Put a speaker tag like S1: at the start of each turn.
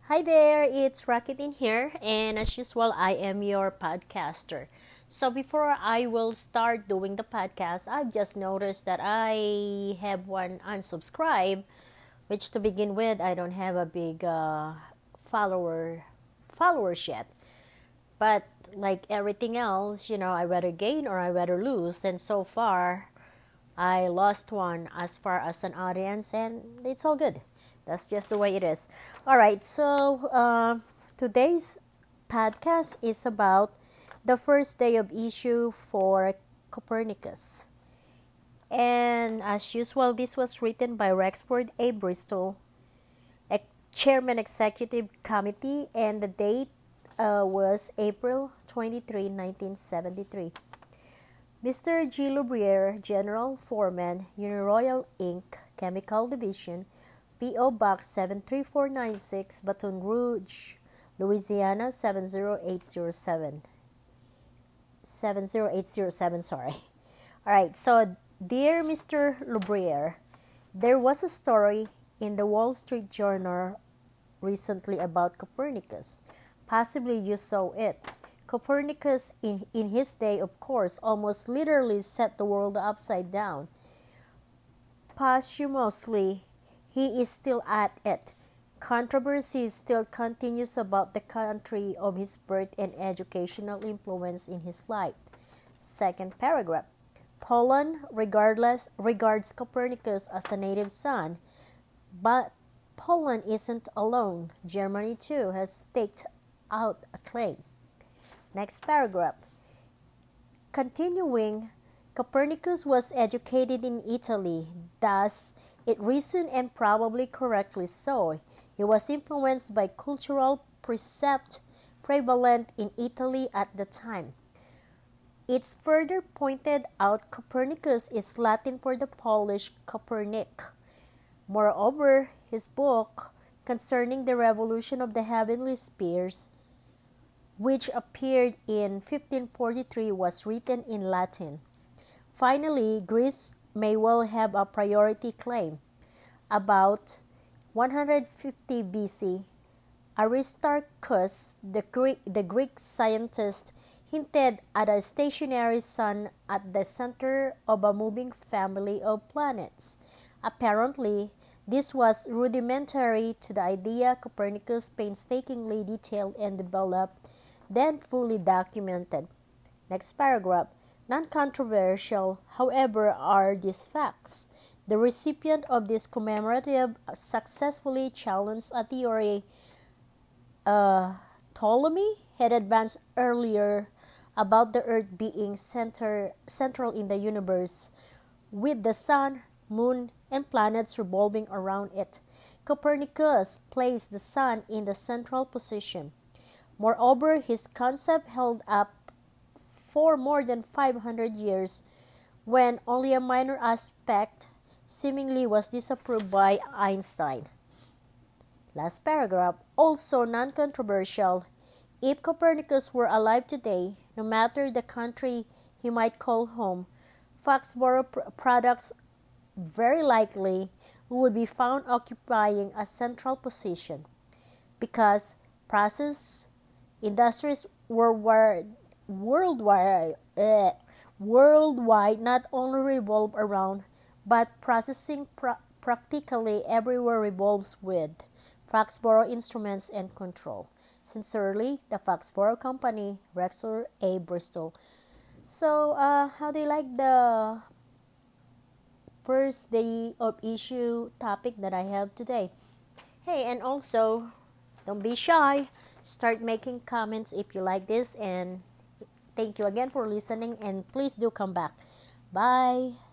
S1: Hi there, it's Rakitin here, and as usual, I am your podcaster. So before I will start doing the podcast, I've just noticed that I have one unsubscribe, which to begin with, I don't have a big followers yet. But like everything else, I rather gain or I rather lose, and so far, I lost one as far as an audience, and it's all good. That's just the way it is. All right, so today's podcast is about the first day of issue for Copernicus. And as usual, this was written by Rexford A. Bristol, Chairman Executive Committee, and the date was April 23, 1973. Mr. G. Lubriere, General Foreman, Uniroyal Inc., Chemical Division, P.O. Box 73496, Baton Rouge, Louisiana 70807. Sorry. Alright, so dear Mr. Lubriere, there was a story in the Wall Street Journal recently about Copernicus. Possibly you saw it. Copernicus, in his day, of course, almost literally set the world upside down. Posthumously, he is still at it. Controversy still continues about the country of his birth and educational influence in his life. Second paragraph. Poland regards Copernicus as a native son, but Poland isn't alone. Germany too has staked out a claim. Next paragraph. Continuing, Copernicus was educated in Italy, thus it reasoned and probably correctly so. He was influenced by cultural precept prevalent in Italy at the time. It's further pointed out Copernicus is Latin for the Polish Copernic. Moreover, his book concerning the revolution of the heavenly spheres, which appeared in 1543, was written in Latin. Finally, Greece may well have a priority claim. About 150 BC, Aristarchus, the Greek scientist, hinted at a stationary sun at the center of a moving family of planets. Apparently, this was rudimentary to the idea Copernicus painstakingly detailed and developed, then fully documented. Next paragraph. Non-controversial, however, are these facts. The recipient of this commemorative successfully challenged a theory Ptolemy had advanced earlier about the Earth being central in the universe, with the sun, moon, and planets revolving around it. Copernicus placed the sun in the central position. Moreover, his concept held up for more than 500 years, when only a minor aspect seemingly was disapproved by Einstein. Last paragraph, also non-controversial. If Copernicus were alive today, no matter the country he might call home, Foxborough products very likely would be found occupying a central position, because process industries worldwide not only revolve around, but processing practically everywhere revolves with Foxborough instruments and control. Sincerely, the Foxborough Company, Rexford A. Bristol. So, how do you like the first day of issue topic that I have today? Hey, and also, don't be shy. Start making comments if you like this, and thank you again for listening, and please do come back. Bye.